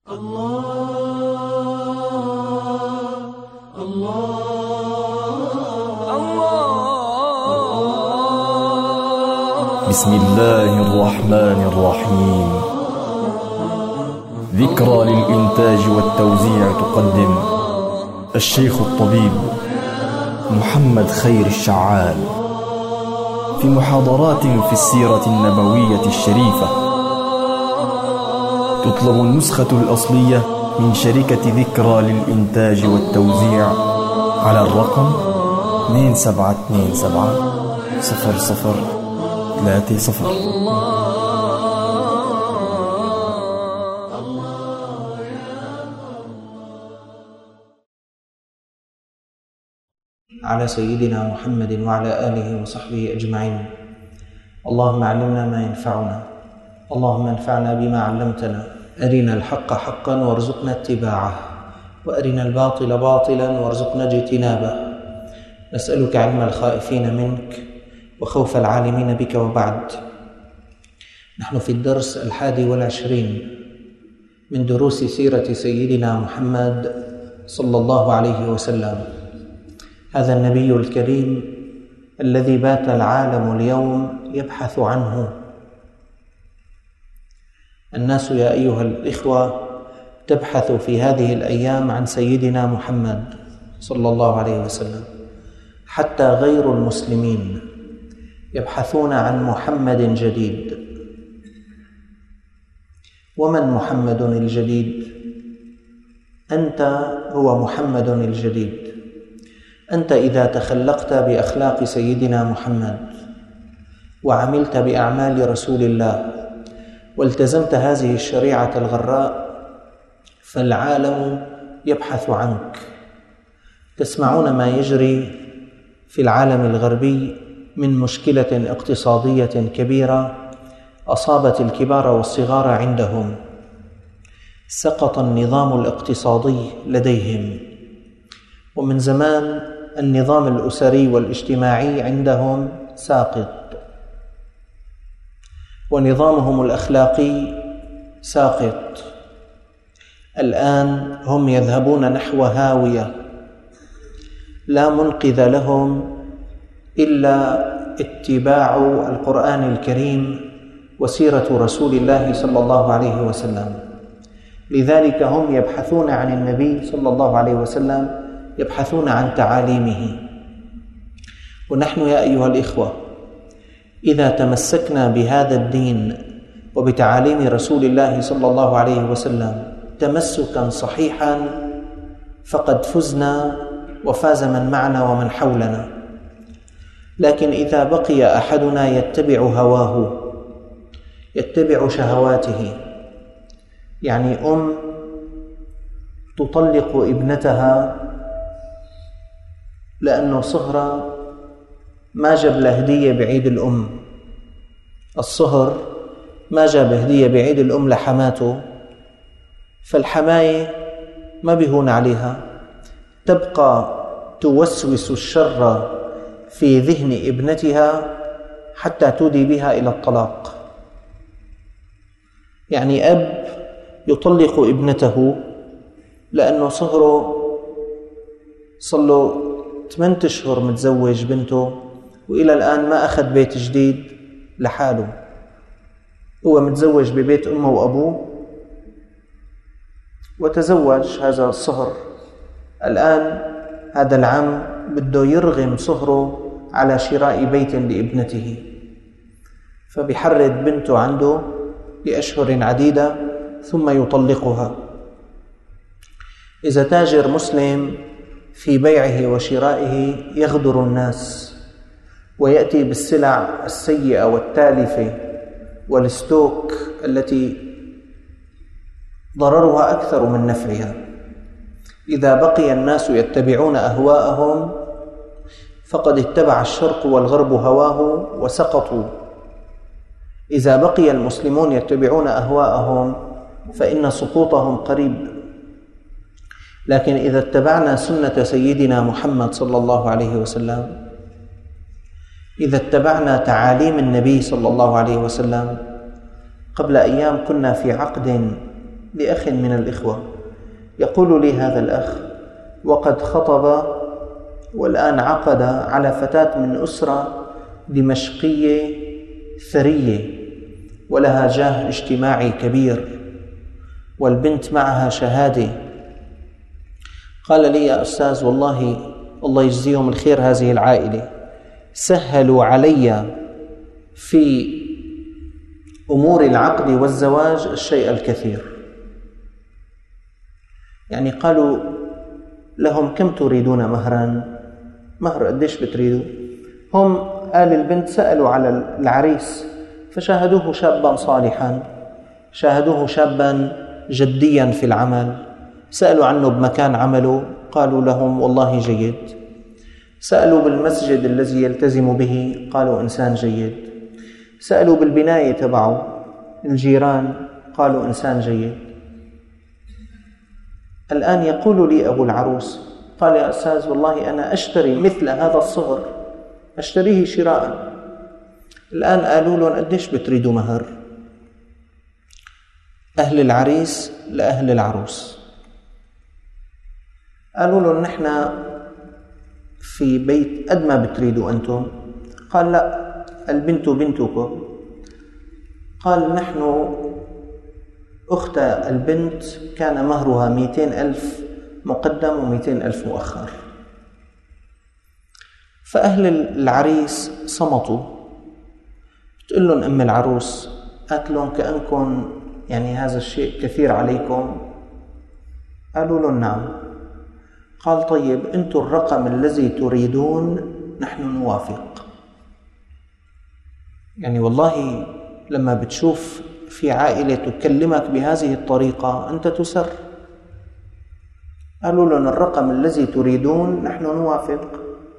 بسم الله الرحمن الرحيم. ذكرى للإنتاج والتوزيع تقدم الشيخ الطبيب محمد خير الشعال في محاضرات في السيرة النبوية الشريفة. تطلب النسخة الأصلية من شركة ذكرى للإنتاج والتوزيع على الرقم 27270030. على سيدنا محمد وعلى آله وصحبه أجمعين. اللهم علمنا ما ينفعنا، اللهم انفعنا بما علمتنا، أرنا الحق حقا وارزقنا اتباعه، وأرنا الباطل باطلا وارزقنا اجتنابه. نسألك علم الخائفين منك وخوف العالمين بك. وبعد، نحن في الدرس 21 من دروس سيرة سيدنا محمد صلى الله عليه وسلم، هذا النبي الكريم الذي بات العالم اليوم يبحث عنه. الناس يا أيها الإخوة تبحث في هذه الأيام عن سيدنا محمد صلى الله عليه وسلم، حتى غير المسلمين يبحثون عن محمد جديد. ومن محمد الجديد؟ أنت هو محمد الجديد. أنت إذا تخلقت بأخلاق سيدنا محمد وعملت بأعمال رسول الله والتزمت هذه الشريعة الغراء، فالعالم يبحث عنك. تسمعون ما يجري في العالم الغربي من مشكلة اقتصادية كبيرة أصابت الكبار والصغار عندهم. سقط النظام الاقتصادي لديهم، ومن زمان النظام الأسري والاجتماعي عندهم ساقط، ونظامهم الأخلاقي ساقط. الآن هم يذهبون نحو هاوية لا منقذ لهم إلا اتباع القرآن الكريم وسيرة رسول الله صلى الله عليه وسلم. لذلك هم يبحثون عن النبي صلى الله عليه وسلم، يبحثون عن تعاليمه. ونحن يا أيها الإخوة إذا تمسكنا بهذا الدين وبتعاليم رسول الله صلى الله عليه وسلم تمسكا صحيحا فقد فزنا وفاز من معنا ومن حولنا. لكن إذا بقي أحدنا يتبع هواه، يتبع شهواته، يعني تطلق ابنتها لأنه صهرة ما جاب له هدية بعيد الأم، الصهر ما جاب هدية بعيد الأم لحماته، فالحماية ما بيهون عليها، تبقى توسوس الشر في ذهن ابنتها حتى تودي بها إلى الطلاق. يعني أب يطلق ابنته لأنه صهره صلوا 8 أشهر متزوج بنته وإلى الآن ما أخذ بيت جديد لحاله. هو متزوج ببيت أمه وأبوه وتزوج هذا الصهر، الآن هذا العم بده يرغم صهره على شراء بيت لابنته، فبيحرد بنته عنده لأشهر عديدة ثم يطلقها. إذا تاجر مسلم في بيعه وشرائه يغدر الناس ويأتي بالسلع السيئة والتالفة والستوك التي ضررها أكثر من نفعها، إذا بقي الناس يتبعون أهواءهم فقد اتبع الشرق والغرب هواه وسقطوا. إذا بقي المسلمون يتبعون أهواءهم فإن سقوطهم قريب. لكن إذا اتبعنا سنة سيدنا محمد صلى الله عليه وسلم، إذا اتبعنا تعاليم النبي صلى الله عليه وسلم، قبل أيام كنا في عقد لأخ من الإخوة، يقول لي هذا الأخ وقد خطب والآن عقد على فتاة من أسرة دمشقية ثرية ولها جاه اجتماعي كبير والبنت معها شهادة. قال لي: يا أستاذ، والله الله يجزيهم الخير هذه العائلة، سهلوا علي في أمور العقد والزواج الشيء الكثير. يعني قالوا لهم: كم تريدون مهرا؟ مهر قديش بتريدوا؟ هم آل البنت سألوا على العريس فشاهدوه شابا صالحا، شاهدوه شابا جديا في العمل، سألوا عنه بمكان عمله قالوا لهم: والله جيد. سألوا بالمسجد الذي يلتزم به قالوا: إنسان جيد. سألوا بالبناية تبعه الجيران قالوا: إنسان جيد. الآن يقول لي أبو العروس: قال: يا أستاذ، والله أنا أشتري مثل هذا الصهر، أشتريه شراء. الآن قالوا لهم: قديش بتريدوا مهر؟ أهل العريس لأهل العروس قالوا لهم: نحن في بيت قد ما بتريدوا أنتم. قال: لا، البنت بنتكم. قال: نحن أخت البنت كان مهرها 200,000 مقدم و200,000 مؤخر. فأهل العريس صمتوا. تقول لهم أم العروس، قالت لهم: كأنكم يعني هذا الشيء كثير عليكم؟ قالوا لهم: نعم. قال: طيب، أنتم الرقم الذي تريدون نحن نوافق. يعني والله لما بتشوف في عائلة تكلمك بهذه الطريقة أنت تسر. قالوا لهم: الرقم الذي تريدون نحن نوافق،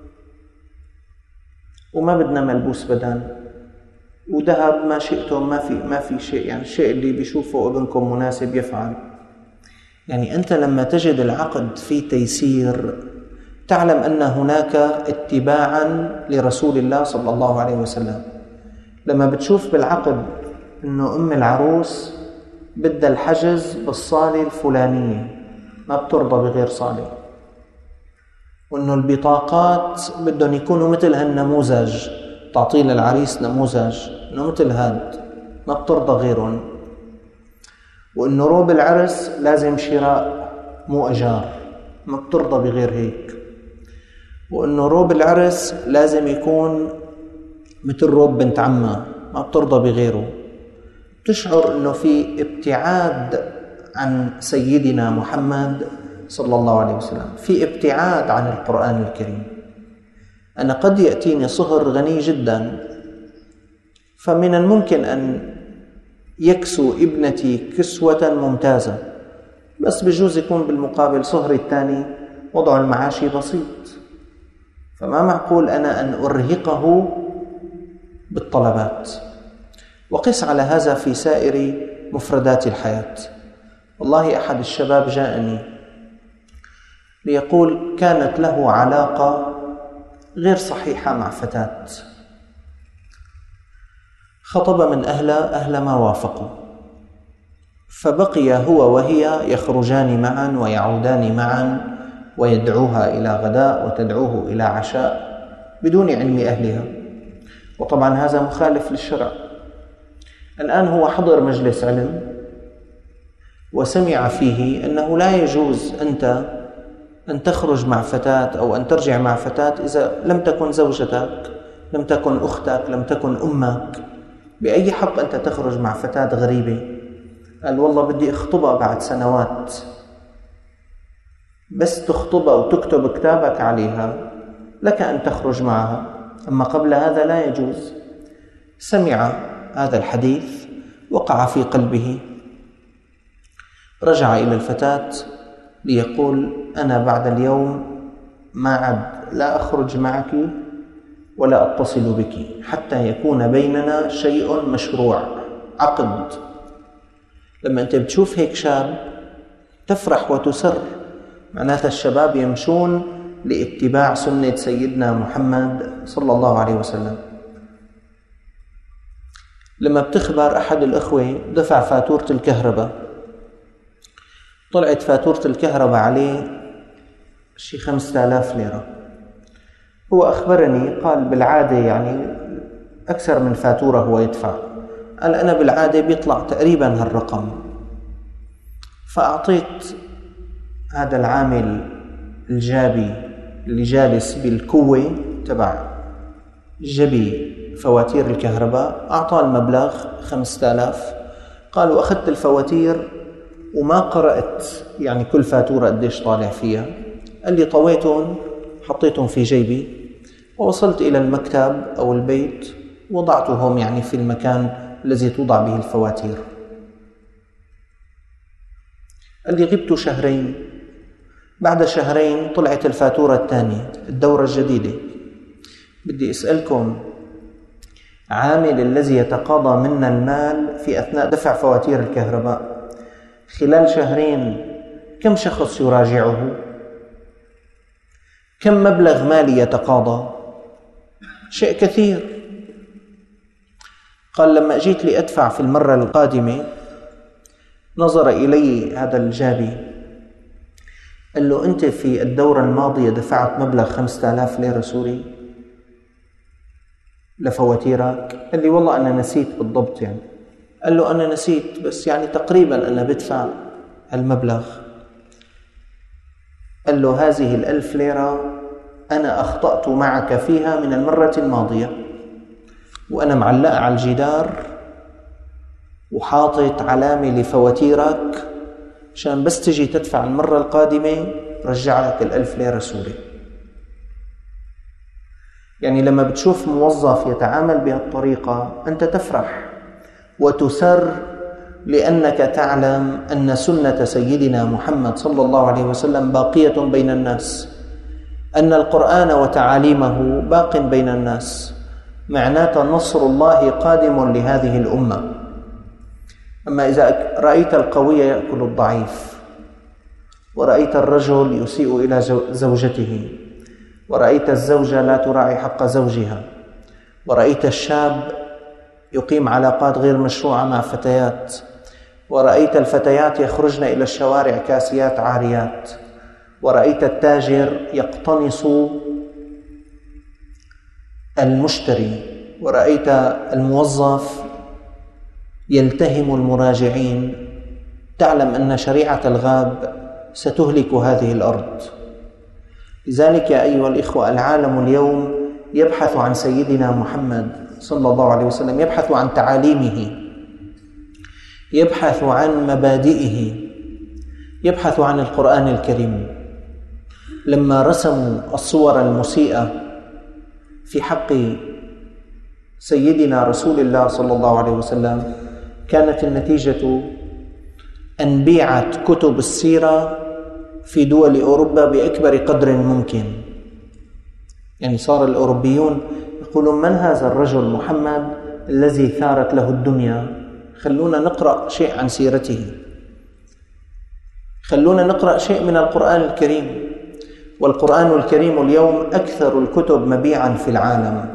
وما بدنا ملبوس بدن وذهب، ما شئتم، ما في شيء، يعني الشيء اللي بيشوفه ابنكم مناسب يفعل. يعني أنت لما تجد العقد في تيسير تعلم أن هناك اتباعا لرسول الله صلى الله عليه وسلم. لما بتشوف بالعقد أنه أم العروس بدها الحجز بالصالة الفلانية، ما بترضى بغير صالة، وأنه البطاقات بدهم يكونوا مثل هالنموذج، تعطي للعريس نموذج أنه مثل هاد، ما بترضى غيرهم، وأنه روب العرس لازم شراء مو أجار، ما بترضى بغير هيك، وأنه روب العرس لازم يكون مثل روب بنت عمها، ما بترضى بغيره. تشعر أنه في ابتعاد عن سيدنا محمد صلى الله عليه وسلم، في ابتعاد عن القرآن الكريم. أنا قد يأتيني صهر غني جدا، فمن الممكن أن يكسو ابنتي كسوة ممتازة، بس بجوز يكون بالمقابل صهري الثاني وضع المعاشي بسيط، فما معقول أنا أن أرهقه بالطلبات. وقس على هذا في سائر مفردات الحياة. والله أحد الشباب جاءني ليقول كانت له علاقة غير صحيحة مع فتاة، خطب من أهل ما وافقوا، فبقي هو وهي يخرجان معا ويعودان معا، ويدعوها إلى غداء وتدعوه إلى عشاء بدون علم أهلها، وطبعا هذا مخالف للشرع. الآن هو حضر مجلس علم وسمع فيه أنه لا يجوز أنت أن تخرج مع فتاة أو أن ترجع مع فتاة إذا لم تكن زوجتك، لم تكن أختك، لم تكن أمك. بأي حق أنت تخرج مع فتاة غريبة؟ قال: والله بدي أخطبها بعد سنوات. بس تخطبها وتكتب كتابك عليها لك أن تخرج معها، أما قبل هذا لا يجوز. سمع هذا الحديث وقع في قلبه، رجع إلى الفتاة ليقول: أنا بعد اليوم ما عد لا أخرج معك ولا أتصل بك حتى يكون بيننا شيء مشروع، عقد. لما أنت بتشوف هيك شاب تفرح وتسر، معناتها الشباب يمشون لاتباع سنة سيدنا محمد صلى الله عليه وسلم. لما بتخبر أحد الأخوة دفع فاتورة الكهرباء طلعت فاتورة الكهرباء عليه شي 5000 ليرة. هو أخبرني قال بالعادة يعني أكثر من فاتورة هو يدفع، قال أنا بالعادة بيطلع تقريبا هالرقم. فأعطيت هذا العامل الجابي اللي جالس بالكوة تبع جبي فواتير الكهرباء، أعطاه المبلغ 5000. قال وأخذت الفواتير وما قرأت يعني كل فاتورة قديش طالع فيها. قال لي طويتهم حطيتهم في جيبي ووصلت إلى المكتب أو البيت وضعتهم يعني في المكان الذي توضع به الفواتير. قال لي غبت شهرين، بعد شهرين طلعت الفاتورة الثانية الدورة الجديدة. بدي أسألكم، عامل الذي يتقاضى منا المال في أثناء دفع فواتير الكهرباء خلال شهرين كم شخص يراجعه؟ كم مبلغ مالي يتقاضى؟ شيء كثير. قال لما أجيت لي أدفع في المرة القادمة نظر إلي هذا الجابي قال له أنت في الدورة الماضية دفعت مبلغ 5000 ليرة سوري لفواتيرك؟ قال لي والله أنا نسيت بالضبط يعني. قال له أنا نسيت بس يعني تقريبا أنا بدفع هالمبلغ. قال له هذه 1000 ليرة أنا أخطأت معك فيها من المرة الماضية، وأنا معلقة على الجدار وحاطط علامة لفواتيرك عشان بس تجي تدفع المرة القادمة رجع لك 1000 ليرة سوري. يعني لما بتشوف موظف يتعامل بهالطريقة أنت تفرح وتسر، لأنك تعلم أن سنة سيدنا محمد صلى الله عليه وسلم باقية بين الناس، أن القرآن وتعاليمه باق بين الناس، معناته نصر الله قادم لهذه الأمة. أما إذا رأيت القوي يأكل الضعيف، ورأيت الرجل يسيء إلى زوجته، ورأيت الزوجة لا تراعي حق زوجها، ورأيت الشاب يقيم علاقات غير مشروعة مع فتيات، ورأيت الفتيات يخرجن إلى الشوارع كاسيات عاريات، ورأيت التاجر يقتنص المشتري، ورأيت الموظف يلتهم المراجعين، تعلم أن شريعة الغاب ستهلك هذه الأرض. لذلك يا أيها الإخوة، العالم اليوم يبحث عن سيدنا محمد صلى الله عليه وسلم، يبحث عن تعاليمه، يبحث عن مبادئه، يبحث عن القرآن الكريم. لما رسموا الصور المسيئة في حق سيدنا رسول الله صلى الله عليه وسلم كانت النتيجة أن بيعت كتب السيرة في دول أوروبا بأكبر قدر ممكن. يعني صار الأوروبيون يقولون من هذا الرجل محمد الذي ثارت له الدنيا؟ خلونا نقرأ شيء عن سيرته، خلونا نقرأ شيء من القرآن الكريم. والقرآن الكريم اليوم أكثر الكتب مبيعا في العالم.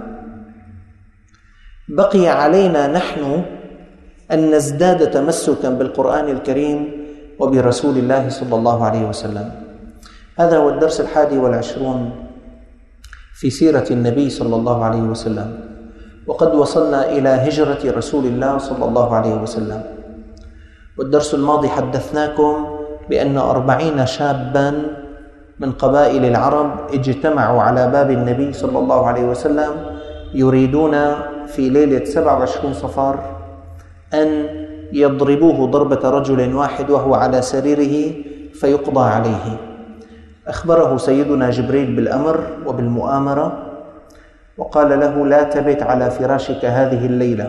بقي علينا نحن أن نزداد تمسكا بالقرآن الكريم وبرسول الله صلى الله عليه وسلم. هذا هو الدرس 21 في سيرة النبي صلى الله عليه وسلم، وقد وصلنا إلى هجرة رسول الله صلى الله عليه وسلم. والدرس الماضي حدثناكم بأن 40 شابا من قبائل العرب اجتمعوا على باب النبي صلى الله عليه وسلم يريدون في ليلة 27 صفر أن يضربوه ضربة رجل واحد وهو على سريره فيقضى عليه. أخبره سيدنا جبريل بالأمر وبالمؤامرة، وقال له لا تبت على فراشك هذه الليلة.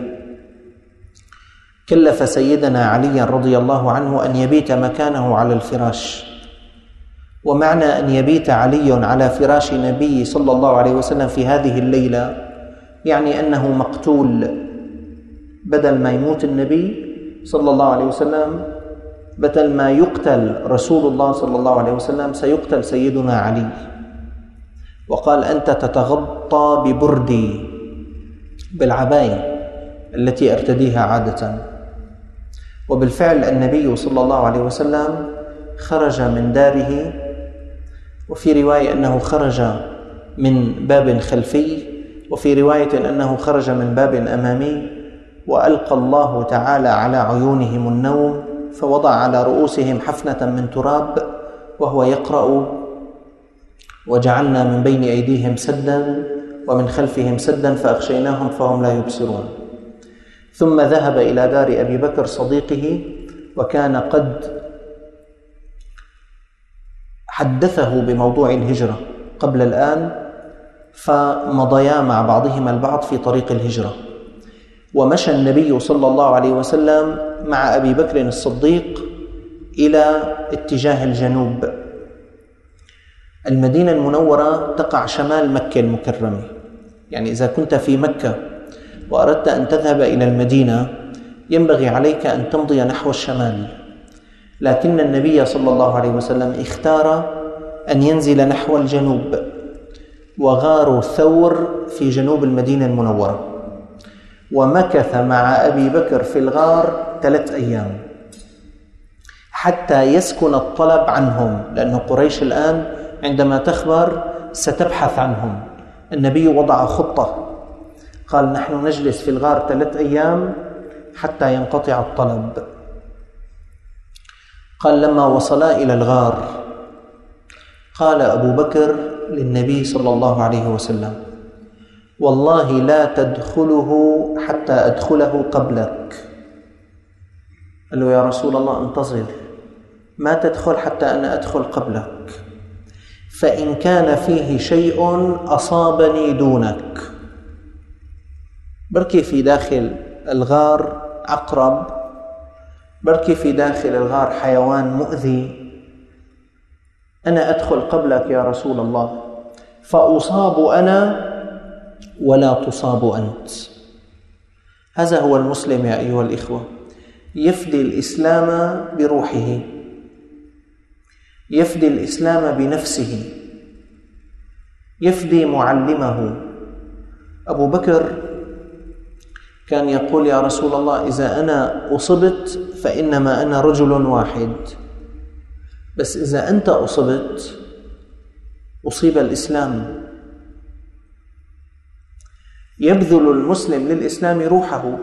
كلف سيدنا علي رضي الله عنه أن يبيت مكانه على الفراش. ومعنى أن يبيت علي على فراش نبي صلى الله عليه وسلم في هذه الليلة يعني أنه مقتول. بدل ما يموت النبي صلى الله عليه وسلم، بدل ما يقتل رسول الله صلى الله عليه وسلم، سيقتل سيدنا علي. وقال أنت تتغطى ببردي، بالعباية التي ارتديها عادة. وبالفعل النبي صلى الله عليه وسلم خرج من داره، وفي رواية أنه خرج من باب خلفي، وفي رواية أنه خرج من باب أمامي، وألقى الله تعالى على عيونهم النوم فوضع على رؤوسهم حفنة من تراب وهو يقرأ: وجعلنا من بين أيديهم سدا ومن خلفهم سدا فأغشيناهم فهم لا يبصرون. ثم ذهب إلى دار أبي بكر صديقه، وكان قد حدثه بموضوع الهجرة قبل الآن، فمضيا مع بعضهما البعض في طريق الهجرة. ومشى النبي صلى الله عليه وسلم مع أبي بكر الصديق إلى اتجاه الجنوب. المدينة المنورة تقع شمال مكة المكرمة، يعني إذا كنت في مكة وأردت أن تذهب إلى المدينة ينبغي عليك أن تمضي نحو الشمال، لكن النبي صلى الله عليه وسلم اختار أن ينزل نحو الجنوب، وغار ثور في جنوب المدينة المنورة، ومكث مع أبي بكر في الغار 3 أيام حتى يسكن الطلب عنهم، لأن قريش الآن عندما تخبر ستبحث عنهم. النبي وضع خطة، قال: نحن نجلس في الغار 3 أيام حتى ينقطع الطلب. قال: لما وصلا إلى الغار قال أبو بكر للنبي صلى الله عليه وسلم: والله لا تدخله حتى أدخله قبلك. قال له: يا رسول الله انتظر، ما تدخل حتى أنا أدخل قبلك، فإن كان فيه شيء أصابني دونك. بركي في داخل الغار عقرب، بركي في داخل الغار حيوان مؤذي، أنا أدخل قبلك يا رسول الله، فأصاب أنا ولا تصاب أنت. هذا هو المسلم يا أيها الإخوة، يفدي الإسلام بروحه، يفدي الإسلام بنفسه، يفدي معلمه. أبو بكر كان يقول: يا رسول الله، إذا أنا أصبت فإنما أنا رجل واحد، بس إذا أنت أصبت أصيب الإسلام. يبذل المسلم للإسلام روحه.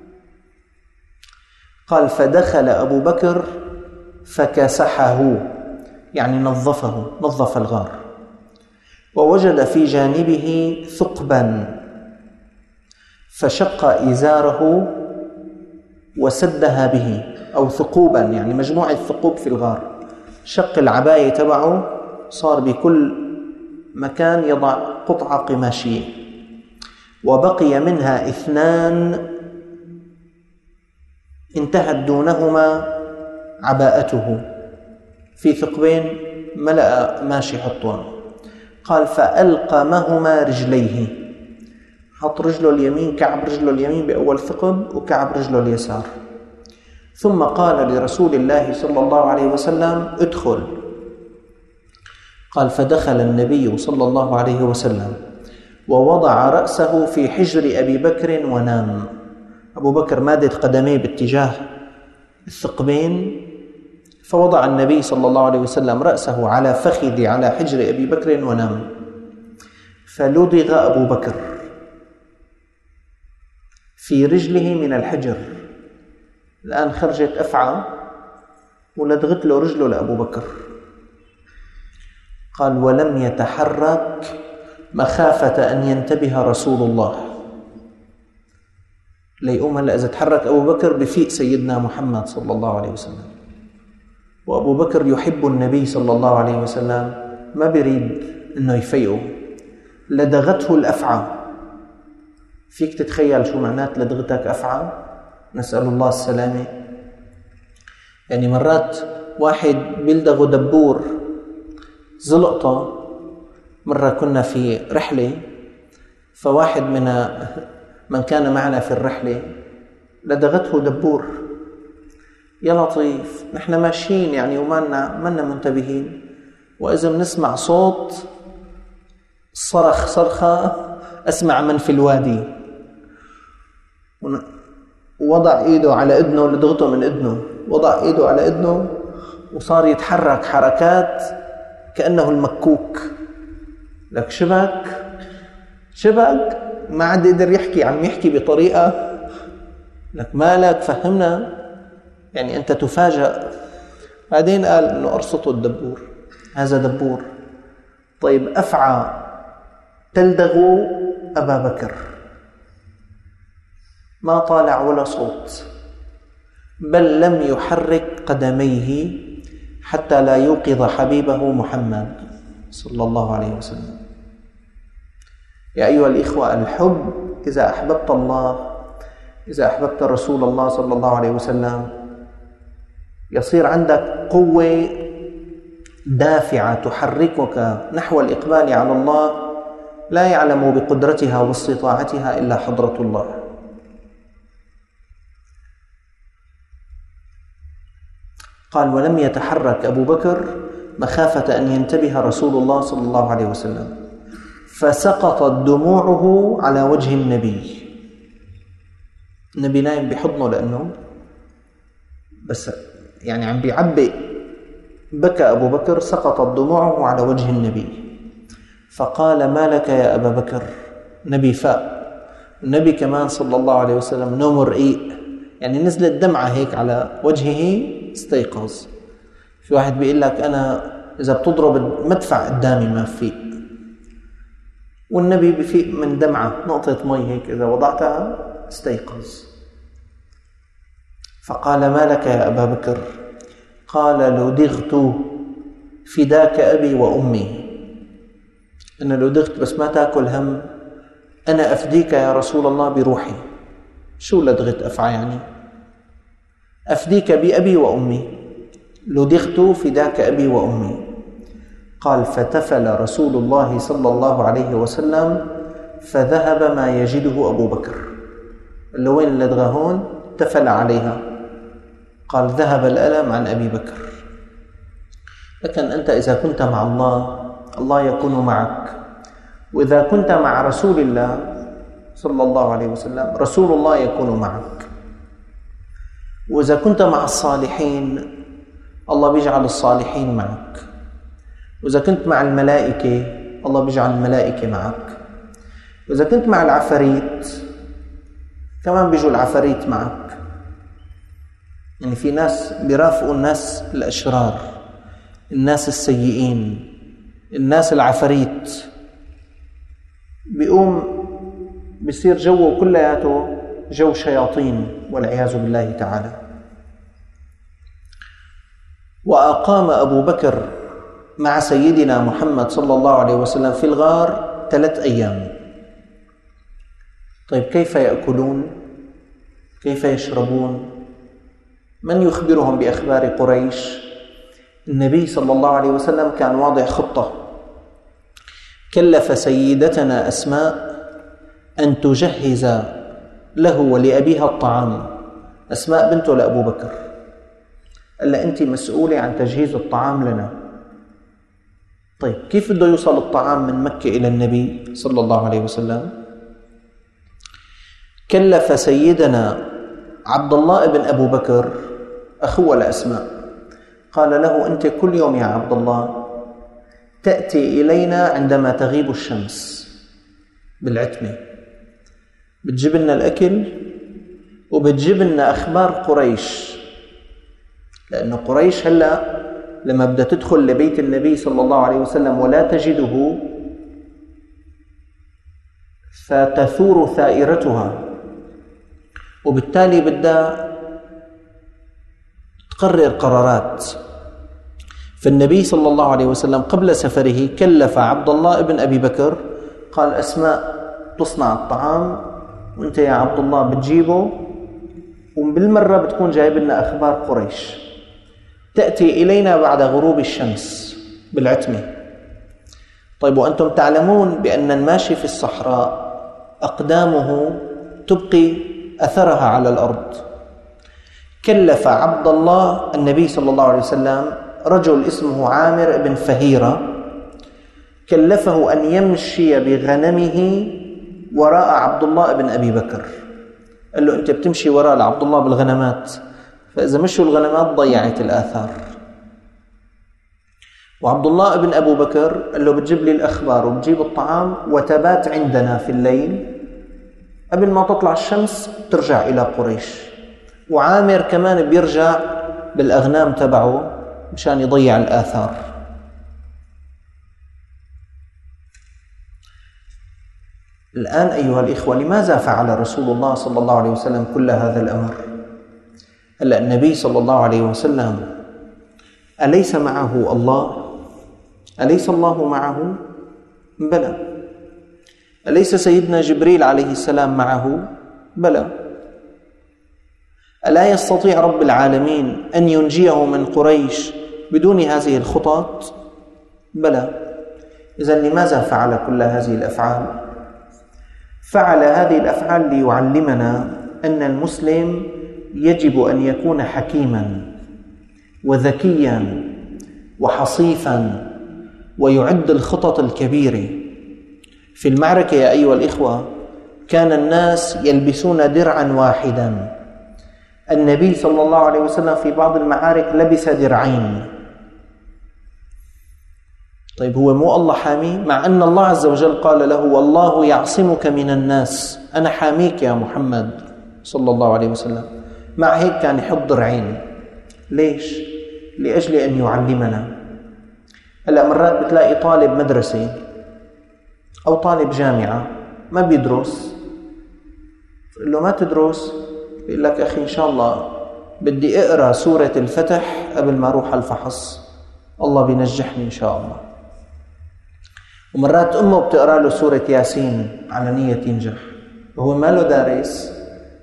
قال: فدخل أبو بكر فكسحه، يعني نظفه، نظف الغار، ووجد في جانبه ثقبا فشق إزاره وسدها به، أو ثقوبا يعني مجموعة ثقوب في الغار، شق العباية تبعه، صار بكل مكان يضع قطعة قماشية، وبقي منها 2 انتهت دونهما عباءته، في ثقبين ملأ ماشي حطون. قال: فألقمهما رجليه، حط رجله اليمين، كعب رجله اليمين بأول ثقب وكعب رجله اليسار، ثم قال لرسول الله صلى الله عليه وسلم: ادخل. قال: فدخل النبي صلى الله عليه وسلم ووضع رأسه في حجر أبي بكر ونام. أبو بكر مادد قدميه باتجاه الثقبين، فوضع النبي صلى الله عليه وسلم رأسه على فخذ على حجر أبي بكر ونام. فلدغ أبو بكر في رجله من الحجر، الآن خرجت أفعى ولدغت له رجله لأبو بكر. قال: ولم يتحرك مخافة أن ينتبه رسول الله ليقوم. هلا إذا تحرك أبو بكر بفيق سيدنا محمد صلى الله عليه وسلم، وأبو بكر يحب النبي صلى الله عليه وسلم، ما بريد أنه يفيقه. لدغته الأفعى. فيك تتخيل شو معنات لدغتك أفعى؟ نسأل الله السلامة. يعني مرات واحد بيلدغه دبور زلقطة. مرة كنا في رحلة، فواحد من كان معنا في الرحلة لدغته دبور. يا لطيف، نحن ماشيين يعني ومانا منتبهين، وإذا بنسمع صوت صرخ صرخة أسمع من في الوادي، ووضع إيده على إذنه لدغته من إذنه، وضع إيده على إذنه وصار يتحرك حركات كأنه المكوك. لك شبك ما عاد يقدر يحكي، عم يحكي بطريقة لك مالك فهمنا، يعني أنت تفاجأ. بعدين قال إنه أرسطوا الدبور، هذا دبور. طيب أفعى تلدغ أبا بكر، ما طالع ولا صوت، بل لم يحرك قدميه حتى لا يوقظ حبيبه محمد صلى الله عليه وسلم. يا أيها الإخوة، الحب إذا أحببت الله، إذا أحببت رسول الله صلى الله عليه وسلم، يصير عندك قوة دافعة تحركك نحو الإقبال على الله لا يعلم بقدرتها واستطاعتها إلا حضرة الله. قال: ولم يتحرك أبو بكر مخافة أن ينتبه رسول الله صلى الله عليه وسلم، فسقطت دموعه على وجه النبي. النبي نايم بحضنه لأنه بس يعني عم بيعبئ، بكى أبو بكر، سقطت دموعه على وجه النبي. فقال: ما لك يا أبا بكر؟ نبي فاق. النبي كمان صلى الله عليه وسلم نوم رقيق، يعني نزلت دمعة هيك على وجهه، استيقظ. في واحد بيقول لك أنا إذا بتضرب مدفع قدامي ما فيق، والنبي بفيق من دمعة، نقطة مي هيك إذا وضعتها استيقظ. فقال: ما لك يا أبا بكر؟ قال: لدغت فداك أبي وأمي. أنا لدغت بس ما تأكل هم، أنا أفديك يا رسول الله بروحي. شو لدغت أفعى يعني؟ أفديك بأبي وأمي، لدغت فداك أبي وأمي. قال: فتفل رسول الله صلى الله عليه وسلم فذهب ما يجده أبو بكر. اللي وين اللدغة هون؟ تفل عليها. قال: ذهب الألم عن أبي بكر. لكن أنت إذا كنت مع الله، الله يكون معك. وإذا كنت مع رسول الله صلى الله عليه وسلم، رسول الله يكون معك. وإذا كنت مع الصالحين، الله بيجعل الصالحين معك. وإذا كنت مع الملائكة، الله بيجعل الملائكة معك. وإذا كنت مع العفاريت، كمان بيجوا العفاريت معك. يعني في ناس بيرافقوا الناس الأشرار، الناس السيئين، الناس العفاريت، بيقوم بيصير جوه كلياته جو شياطين والعياذ بالله تعالى. وأقام أبو بكر مع سيدنا محمد صلى الله عليه وسلم في الغار 3 أيام. طيب كيف يأكلون؟ كيف يشربون؟ من يخبرهم بأخبار قريش؟ النبي صلى الله عليه وسلم كان واضع خطة. كلف سيدتنا أسماء أن تجهز له ولأبيها الطعام. أسماء بنته لأبو بكر، قال لها: أنت مسؤولة عن تجهيز الطعام لنا. طيب كيف بده يوصل الطعام من مكة إلى النبي صلى الله عليه وسلم؟ كلف سيدنا عبد الله بن أبو بكر أخوه لأسماء، قال له: أنت كل يوم يا عبد الله تأتي إلينا عندما تغيب الشمس بالعتمة، بتجيب لنا الأكل وبتجيب لنا أخبار قريش، لأن قريش هلأ لما بدها تدخل لبيت النبي صلى الله عليه وسلم ولا تجده فتثور ثائرتها، وبالتالي بدها تقرر قرارات. فالنبي صلى الله عليه وسلم قبل سفره كلف عبد الله بن أبي بكر، قال: أسماء تصنع الطعام وانت يا عبد الله بتجيبه، وبالمرة بتكون جايب لنا أخبار قريش، تأتي إلينا بعد غروب الشمس بالعتمة. طيب وأنتم تعلمون بأن الماشي في الصحراء أقدامه تبقي أثرها على الأرض. كلف عبد الله النبي صلى الله عليه وسلم رجل اسمه عامر بن فهيرة، كلفه أن يمشي بغنمه وراء عبد الله بن أبي بكر. قال له: أنت بتمشي وراء عبد الله بالغنمات، فإذا مشوا الغنمات ضيعت الآثار. وعبد الله بن أبو بكر قال له بتجيب لي الأخبار وبتجيب الطعام وتبات عندنا في الليل قبل ما تطلع الشمس ترجع إلى قريش. وعامر كمان بيرجع بالأغنام تبعه مشان يضيع الآثار. الآن أيها الإخوة، لماذا فعل رسول الله صلى الله عليه وسلم كل هذا الأمر؟ هلأ النبي صلى الله عليه وسلم أليس معه الله؟ أليس الله معه؟ بلى. أليس سيدنا جبريل عليه السلام معه؟ بلى. ألا يستطيع رب العالمين أن ينجيه من قريش بدون هذه الخطط؟ بلى. إذن لماذا فعل كل هذه الأفعال؟ فعل هذه الأفعال ليعلمنا أن المسلم يجب أن يكون حكيما وذكيا وحصيفا ويعد الخطط الكبيرة. في المعركة يا أيها الإخوة كان الناس يلبسون درعا واحدا. النبي صلى الله عليه وسلم في بعض المعارك لبس درعين. طيب هو مو الله حامي؟ مع أن الله عز وجل قال له والله يعصمك من الناس، أنا حاميك يا محمد صلى الله عليه وسلم. مع هيك كان يحط درعين. ليش؟ لأجل أن يعلمنا. هلأ مرات بتلاقي طالب مدرسة أو طالب جامعة ما بيدرس، تقول له ما تدرس؟ بيقول لك أخي إن شاء الله بدي أقرأ سورة الفتح قبل ما أروح الفحص، الله بينجحني إن شاء الله. ومرات أمه بتقرأ له سورة ياسين على نية ينجح وهو ما له دارس.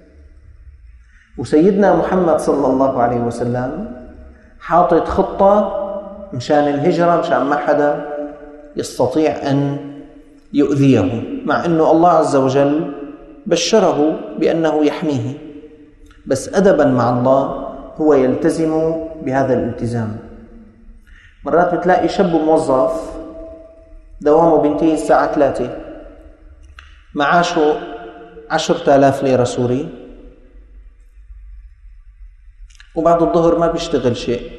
وسيدنا محمد صلى الله عليه وسلم حاطط خطة مشان الهجرة، مشان ما حدا يستطيع أن يؤذيه، مع أنه الله عز وجل بشره بأنه يحميه، بس أدبا مع الله هو يلتزم بهذا الالتزام. مرات بتلاقي شاب موظف دوامه بينتهي الساعة 3، معاشه 10,000 ليرة سوري، وبعد الظهر ما بيشتغل شيء.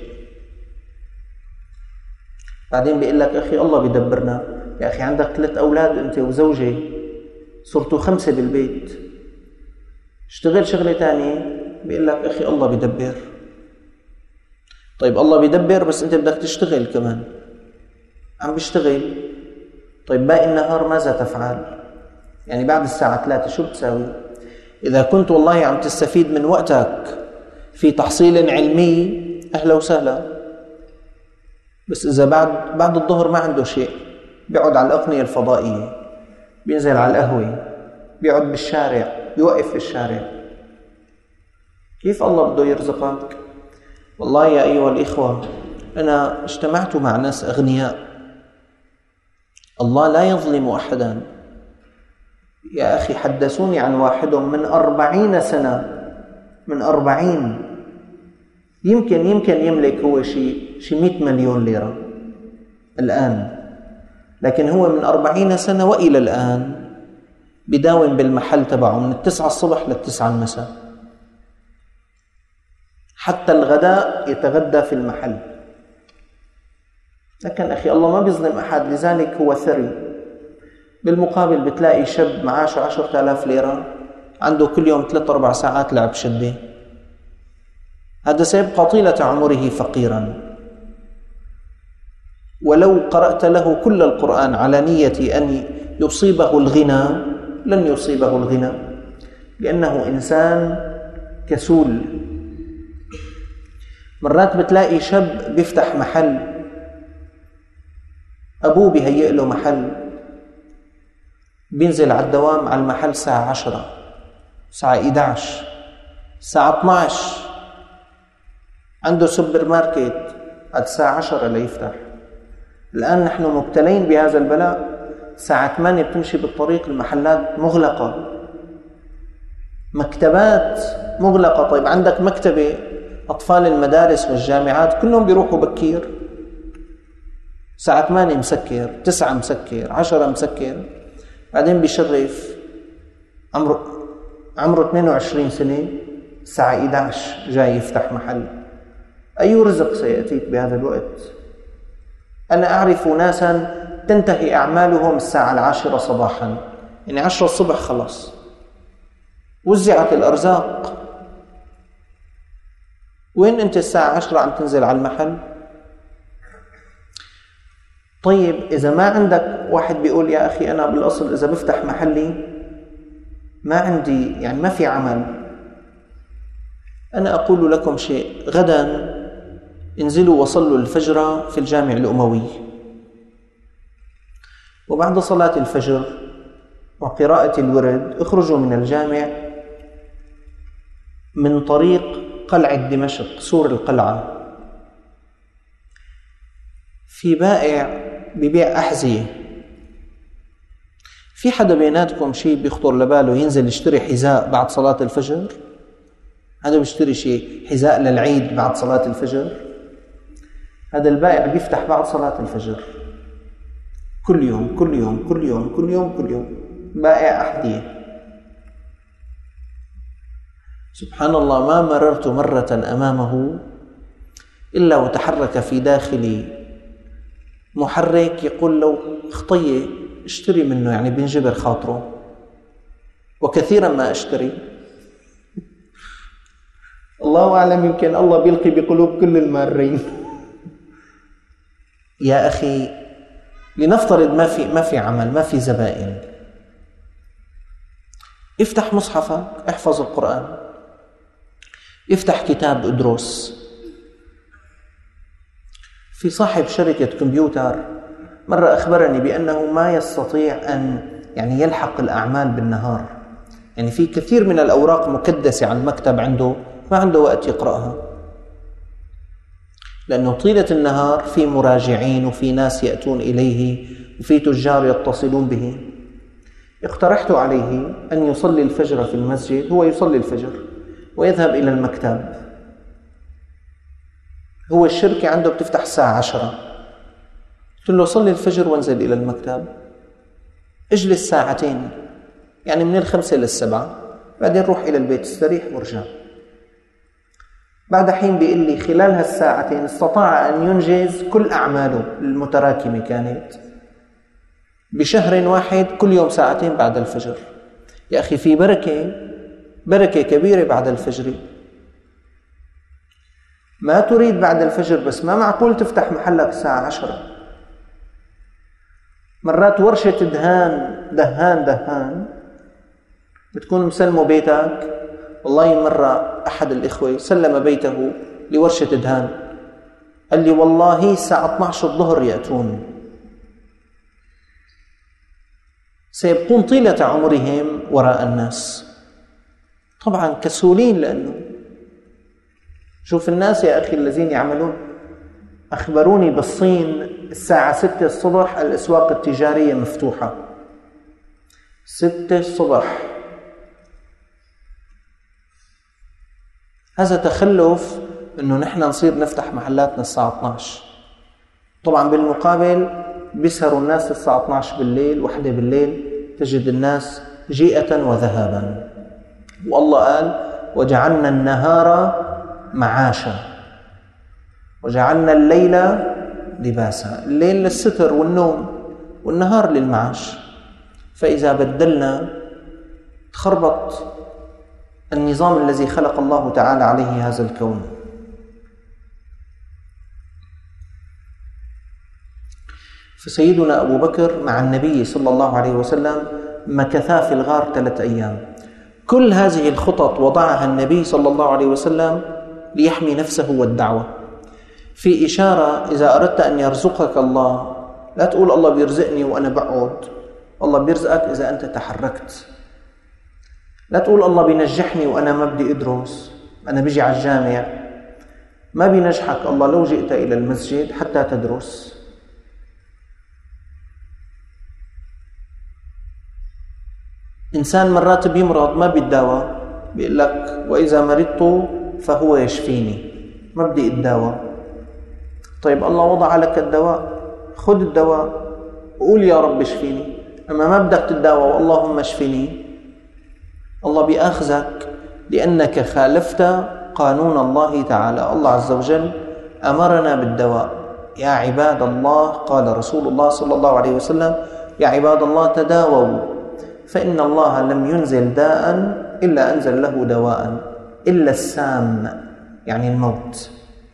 بعدين بيقول لك أخي الله بيدبرنا، يا أخي عندك 3 أولاد أنت وزوجة، صرتوا 5 بالبيت، اشتغل شغلة تانية. بيقول لك أخي الله بيدبر. طيب الله بيدبر بس أنت بدك تشتغل كمان. عم بيشتغل، طيب باقي النهار ماذا تفعل؟ يعني بعد الساعة 3 شو بتساوي؟ إذا كنت والله عم تستفيد من وقتك في تحصيل علمي أهلا وسهلا، بس إذا بعد الظهر ما عنده شيء، بيقعد على الأقنية الفضائية، بينزل على القهوة، بيقعد بالشارع، بيوقف في الشارع، كيف الله بده يرزقك؟ والله يا أيها الإخوة أنا اجتمعت مع ناس أغنياء، الله لا يظلم أحدا. يا أخي حدثوني عن واحد من 40 سنة، من 40 يمكن يملك هو شيء 100 مليون ليرة الآن، لكن هو من 40 سنة وإلى الآن بداوم بالمحل تبعه من 9 الصبح ل9 المساء، حتى الغداء يتغدى في المحل. لكن أخي الله ما بيظلم أحد، لذلك هو ثري. بالمقابل بتلاقي شاب معاشه 10,000 ليرة عنده كل يوم 3-4 ساعات لعب شدة، هذا سيبقى طيلة عمره فقيرا. ولو قرأت له كل القرآن على نية أن يصيبه الغنى لن يصيبه الغنى، لأنه إنسان كسول. مرات بتلاقي شاب بيفتح محل، أبوه بيهيئ له محل، بينزل على الدوام على المحل الساعة 10، الساعة 11، الساعة 12، عنده سوبر ماركت بعد الساعة 10 ليفتح. الآن نحن مبتلين بهذا البلاء، الساعة 8 بتمشي بالطريق المحلات مغلقة، مكتبات مغلقة. طيب عندك مكتبة، أطفال المدارس والجامعات كلهم بيروحوا بكير، الساعة 8 مسكر، 9 مسكر، 10 مسكر، بعدين بيشرف عمره 22 سنة الساعة 11 جاي يفتح محل. أي رزق سيأتيك بهذا الوقت؟ أنا أعرف ناسا تنتهي أعمالهم الساعة 10 صباحا، يعني 10 الصبح خلاص وزعت الأرزاق. وين أنت الساعة 10 عم تنزل على المحل؟ طيب إذا ما عندك، واحد بيقول يا أخي أنا بالأصل إذا بفتح محلي ما عندي، يعني ما في عمل. أنا أقول لكم شيء، غدا انزلوا وصلوا الفجر في الجامع الأموي، وبعد صلاة الفجر وقراءة الورد اخرجوا من الجامع من طريق قلعة دمشق، سور القلعة، في بائع ببيع أحذية. في حدا بيناتكم شيء بيخطر لباله ينزل يشتري حذاء بعد صلاة الفجر؟ هذا بيشتري شيء حذاء للعيد بعد صلاة الفجر؟ هذا البائع بيفتح بعد صلاة الفجر كل يوم كل يوم كل يوم كل يوم كل يوم، بائع أحذية. سبحان الله، ما مررت مرة أمامه إلا وتحرك في داخلي محرك يقول لو خطية اشتري منه، يعني بينجبر خاطره، وكثيرا ما اشتري. الله أعلم، يمكن الله بيلقي بقلوب كل المارين. يا أخي لنفترض ما في عمل، ما في زبائن، افتح مصحفك، احفظ القرآن، افتح كتاب ادرس. في صاحب شركة كمبيوتر مرة أخبرني بأنه ما يستطيع أن يعني يلحق الأعمال بالنهار، يعني في كثير من الأوراق مكدسة على المكتب عنده، ما عنده وقت يقرأها، لأنه طيلة النهار في مراجعين وفي ناس يأتون إليه وفي تجار يتصلون به. اقترحت عليه أن يصلي الفجر في المسجد، هو يصلي الفجر ويذهب إلى المكتب. هو الشركة عنده بتفتح الساعة 10، قلت له صلي الفجر وانزل إلى المكتب، اجلس ساعتين، يعني من 5 ل7، بعدين روح إلى البيت استريح وارجع. بعد حين بيقول لي خلال هالساعتين استطاع أن ينجز كل أعماله المتراكمة كانت بشهر واحد، كل يوم ساعتين بعد الفجر. يا أخي في بركة كبيرة بعد الفجر. ما تريد بعد الفجر، بس ما معقول تفتح محلك الساعة 10. مرات ورشة دهان بتكون مسلمه بيتك. والله مرة أحد الإخوة سلم بيته لورشة دهان، قال لي والله الساعة 12 الظهر يأتون، سيبقون طيلة عمرهم وراء الناس. طبعا كسولين، لأنه شوف الناس يا أخي الذين يعملون. أخبروني بالصين الساعة 6 الصبح الأسواق التجارية مفتوحة، 6 الصبح. هذا تخلف أنه نحن نصير نفتح محلاتنا الساعة 12. طبعا بالمقابل بيسهروا الناس الساعة 12 بالليل، 1 بالليل، تجد الناس جيئة وذهابا. والله قال وجعلنا النهار معاشا وجعلنا الليل لباسا، الليل للستر والنوم والنهار للمعاش. فإذا بدلنا تخربط النظام الذي خلق الله تعالى عليه هذا الكون. فسيدنا أبو بكر مع النبي صلى الله عليه وسلم مكثا في الغار 3 أيام. كل هذه الخطط وضعها النبي صلى الله عليه وسلم ليحمي نفسه والدعوة. في إشارة، إذا أردت أن يرزقك الله لا تقول الله بيرزقني وأنا بقعد، الله بيرزقك إذا أنت تحركت. لا تقول الله بينجحني وأنا ما بدي أدرس، أنا بيجي على الجامع. ما بينجحك الله لو جئت إلى المسجد حتى تدرس. إنسان مرات بيمرض ما بيتداوى، بيقول لك وإذا مرضت فهو يشفيني، ما بدي أتداوى. طيب الله وضع لك الدواء، خذ الدواء وقول يا رب اشفيني. أما ما بدك تتداوى واللهم اشفيني، الله بيأخذك لأنك خالفت قانون الله تعالى. الله عز وجل أمرنا بالدواء، يا عباد الله، قال رسول الله صلى الله عليه وسلم: يا عباد الله تداووا، فإن الله لم ينزل داء إلا أنزل له دواء، إلا السام يعني الموت.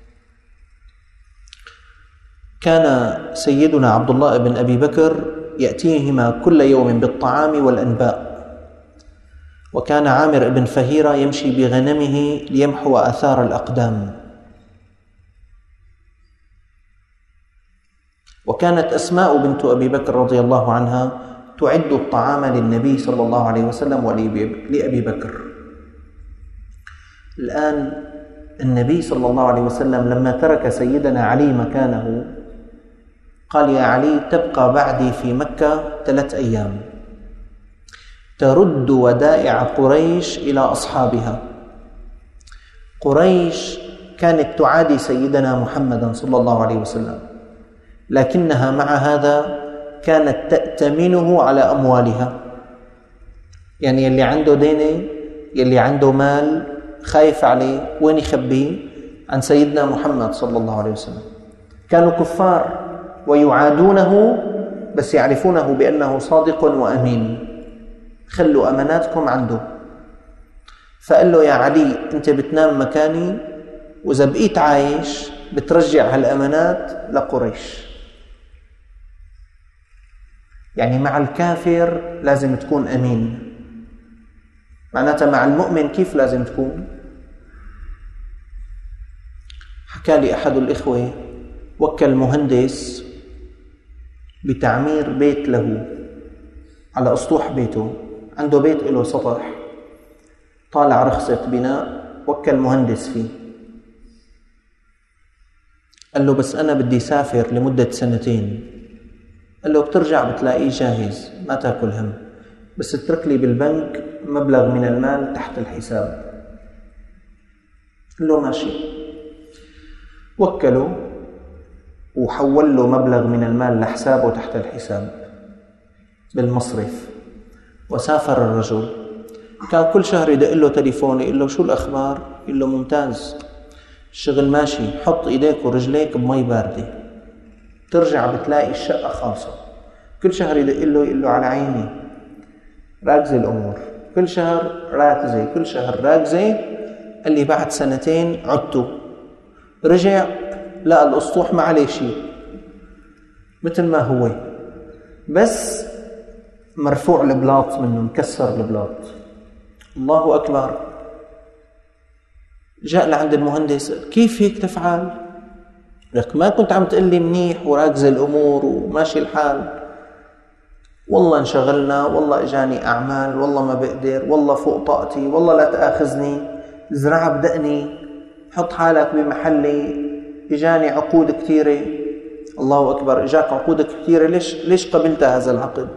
كان سيدنا عبد الله بن أبي بكر يأتيهما كل يوم بالطعام والأنباء، وكان عامر بن فهيرة يمشي بغنمه ليمحو آثار الأقدام. وكانت أسماء بنت أبي بكر رضي الله عنها تعد الطعام للنبي صلى الله عليه وسلم ولأبي بكر. الآن النبي صلى الله عليه وسلم لما ترك سيدنا علي مكانه قال: يا علي، تبقى بعدي في مكة 3 أيام ترد ودائع قريش إلى أصحابها. قريش كانت تعادي سيدنا محمدا صلى الله عليه وسلم، لكنها مع هذا كانت تأتمنه على أموالها. يعني يلي عنده دينه، يلي عنده مال، خايف عليه، وين يخبيه؟ عن سيدنا محمد صلى الله عليه وسلم. كانوا كفار ويعادونه، بس يعرفونه بأنه صادق وأمين. خلوا أماناتكم عنده. فقال له: يا علي، أنت بتنام مكاني، وإذا بقيت عايش بترجع هالأمانات لقريش. يعني مع الكافر لازم تكون أمين، معناتها مع المؤمن كيف لازم تكون؟ حكى لي أحد الإخوة وكل مهندس بتعمير بيت له على أسطوح بيته. عنده بيت له سطح، طالع رخصة بناء، وكل مهندس فيه. قال له: بس أنا بدي سافر لمدة 2 قال له: بترجع بتلاقيه جاهز، ما تاكل هم، بس اترك لي بالبنك مبلغ من المال تحت الحساب. قال له: ماشي. وكله وحول له مبلغ من المال لحسابه تحت الحساب بالمصرف، وسافر الرجل. كان كل شهر يدق له تليفون يقول له: شو الأخبار؟ يقول له: ممتاز، الشغل ماشي، حط إيديك ورجليك بمي باردة. ترجع بتلاقي الشقة خالصة. كل شهر يدق له يقول له: على عيني، راكزة الأمور. كل شهر راكزة، كل شهر راكزة. قال لي: بعد 2 عدته، رجع لقى الأسطوح ما عليه شيء، مثل ما هو، بس مرفوع البلاط منه، مكسر البلاط. الله أكبر. جاء لعند المهندس: كيف هيك تفعل؟ لك ما كنت عم تقول لي منيح وراكزة الأمور وماشي الحال؟ والله انشغلنا، والله إجاني أعمال، والله ما بقدر، والله فوق طاقتي، والله لا تأخذني، زرعة بدقني، حط حالك بمحلي، إجاني عقود كثيرة. الله أكبر. إجاك عقود كثيرة، ليش قبلت هذا العقد؟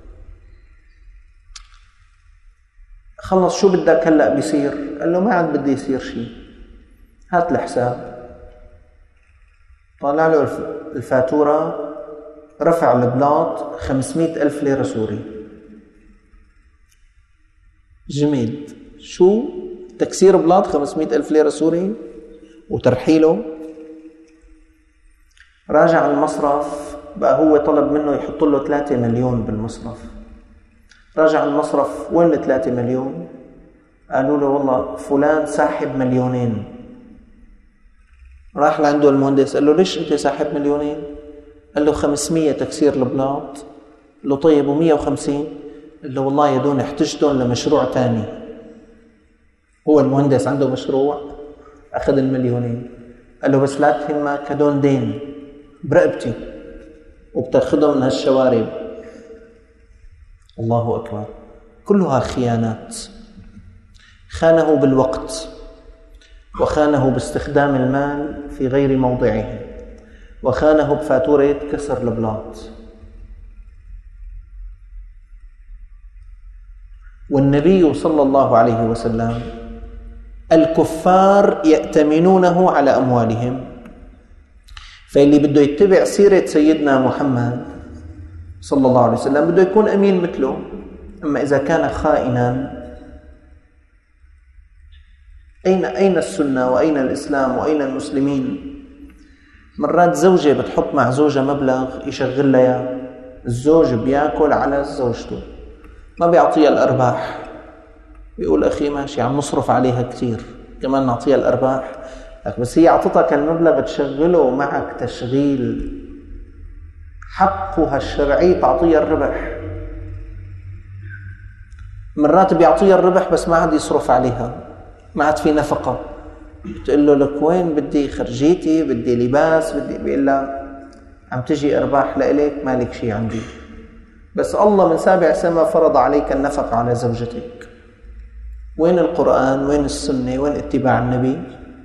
خلص، شو بدك هلأ بيصير؟ قال له: ما عاد بدي يصير شيء، هات الحساب. طالع له الفاتورة، رفع البلاط 500,000 ليرة سوري. جميل. شو تكسير بلاط 500,000 ليرة سوري وترحيله؟ راجع المصرف، بقى هو طلب منه يحط له 3 مليون بالمصرف. راجع المصرف: وين 3 مليون؟ قالوا له: والله فلان ساحب 2,000,000. راح لعنده المهندس قال له: ليش انت ساحب 2,000,000؟ قال له: 500 تكسير البلاط. قال له: طيب و150؟ قال له: والله يا دون احتجتهم لمشروع تاني. هو المهندس عنده مشروع، أخذ 2,000,000. قال له: بس لا تهمك، هدول دين برقبتي وبتاخذهم من هالشوارب. الله أكبر. كلها خيانات. خانه بالوقت، وخانه باستخدام المال في غير موضعه، وخانه بفاتورة كسر البلاط. والنبي صلى الله عليه وسلم: الكفار يأتمنونه على أموالهم. فاللي بده يتبع سيرة سيدنا محمد صلى الله عليه وسلم بده يكون أمين مثله. أما إذا كان خائنا، أين السنة وأين الإسلام وأين المسلمين؟ مرات زوجة بتحط مع زوجها مبلغ يشغل لها، الزوج بياكل على زوجته، ما بيعطيها الأرباح، بيقول أخي ماشي عم نصرف عليها كتير كمان نعطيها الأرباح، بس هي أعطتك المبلغ تشغله معك تشغيل حقها الشرعي تعطيها الربح. مرات بيعطيها الربح بس ما عاد يصرف عليها، ما عاد في نفقة، بتقول له لك وين بدي خرجيتي، بدي لباس، بدي، بيقول لها عم تجي أرباح لإلك مالك شي عندي، بس الله من 7 سما فرض عليك النفقة على زوجتك. وين القرآن؟ وين السنة؟ وين اتباع النبي؟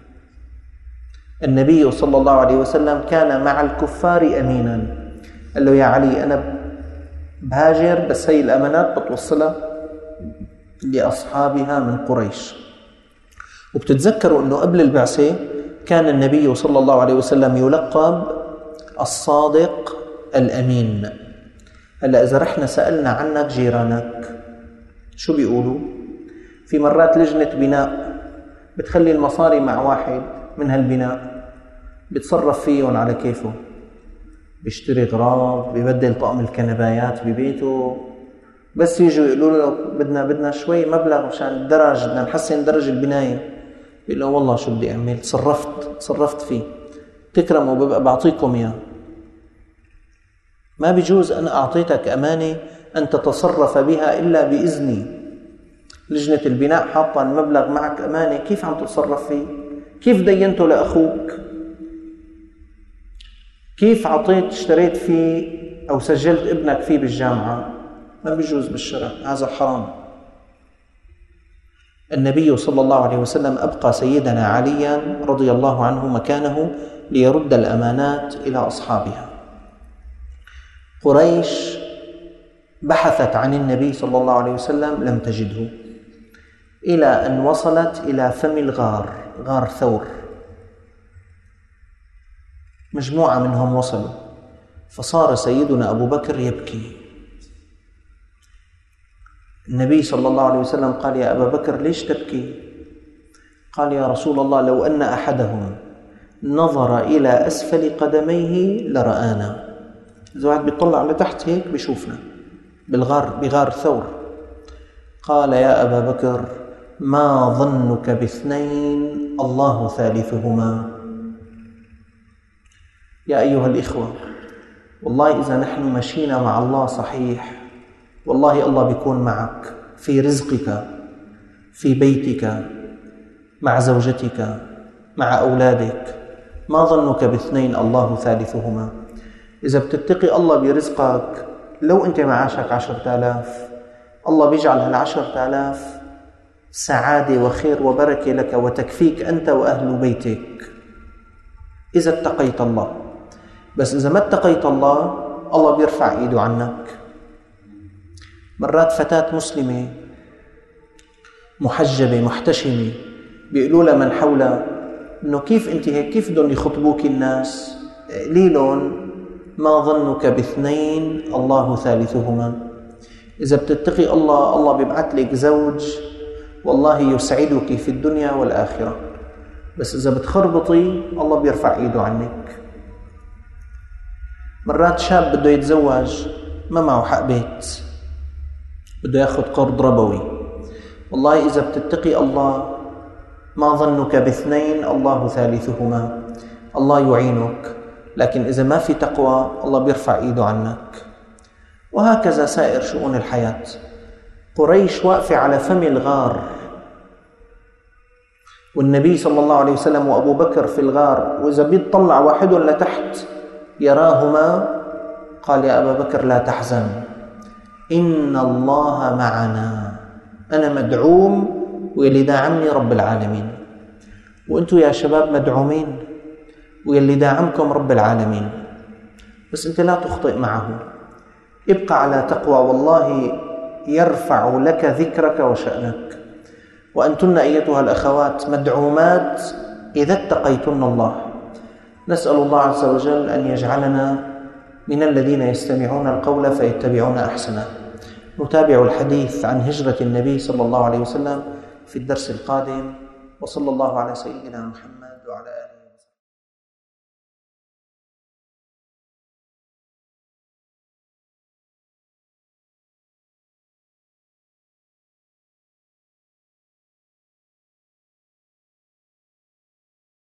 النبي صلى الله عليه وسلم كان مع الكفار أمينا، قال له يا علي أنا بهاجر بس هي الأمانات بتوصلها لأصحابها من قريش. وبتتذكروا أنه قبل البعثة كان النبي صلى الله عليه وسلم يلقب الصادق الأمين. هلأ إذا رحنا سألنا عنك جيرانك شو بيقولوا؟ في مرات لجنة بناء بتخلي المصاري مع واحد من هالبناء بتصرف فيهم على كيفه، بيشتري غراض، بيبدل طقم الكنبايات ببيته، بس يجوا يقولوا له بدنا شوي مبلغ مشان الدرج، بدنا نحسن درج البناية، بيقول له والله شو بدي أعمل، تصرفت فيه، تكرموا ببقى بعطيكم إياه. ما بيجوز أنا أعطيتك أمانة أن تتصرف بها إلا بإذني. لجنة البناء حاطة المبلغ معك أمانة، كيف عم تتصرف فيه؟ كيف دينته لأخوك؟ كيف اشتريت فيه أو سجلت ابنك فيه بالجامعة؟ ما بيجوز بالشرع، هذا حرام. النبي صلى الله عليه وسلم أبقى سيدنا عليا رضي الله عنه مكانه ليرد الأمانات إلى أصحابها. قريش بحثت عن النبي صلى الله عليه وسلم لم تجده، إلى أن وصلت إلى فم الغار، غار ثور، مجموعة منهم وصلوا، فصار سيدنا أبو بكر يبكي. النبي صلى الله عليه وسلم قال يا أبا بكر ليش تبكي؟ قال يا رسول الله لو أن أحدهم نظر إلى أسفل قدميه لرآنا. إذا واحد بيطلع لتحت هيك بيشوفنا بغار ثور. قال يا أبا بكر ما ظنك باثنين الله ثالثهما. يا أيها الإخوة، والله إذا نحن مشينا مع الله صحيح، والله الله بيكون معك في رزقك، في بيتك، مع زوجتك، مع أولادك. ما ظنك باثنين الله ثالثهما. إذا بتتقي الله برزقك، لو أنت معاشك 10,000 الله بيجعل 10,000 سعادة وخير وبركة لك وتكفيك أنت وأهل بيتك إذا اتقيت الله. بس إذا ما اتقيت الله، الله بيرفع إيده عنك. مرات فتاة مسلمة محجبة محتشمة بيقولوا لها من حولها إنه كيف أنت هيك، كيف بدهم يخطبوك الناس؟ ليلون ما ظنك باثنين الله ثالثهما. إذا بتتقي الله، الله بيبعث لك زوج والله يسعدك في الدنيا والآخرة. بس إذا بتخربطي، الله بيرفع إيده عنك. مرات شاب بده يتزوج ما معه حق بيت، بده ياخذ قرض ربوي. والله إذا بتتقي الله، ما ظنك باثنين الله ثالثهما، الله يعينك. لكن إذا ما في تقوى، الله بيرفع إيده عنك. وهكذا سائر شؤون الحياة. قريش واقفة على فم الغار، والنبي صلى الله عليه وسلم وأبو بكر في الغار، وإذا بيطلع واحد لتحت يراهما قال يا أبا بكر لا تحزن إن الله معنا، أنا مدعوم ويلي داعمني رب العالمين، وأنتوا يا شباب مدعومين ويلي داعمكم رب العالمين. بس أنت لا تخطئ معه، ابقى على تقوى، والله يرفع لك ذكرك وشأنك. وأنتن أيتها الأخوات مدعومات إذا اتقيتن الله. نسأل الله عز وجل أن يجعلنا من الذين يستمعون القول فيتبعون أحسنه. نتابع الحديث عن هجرة النبي صلى الله عليه وسلم في الدرس القادم، وصلى الله على سيدنا محمد وعلى آله.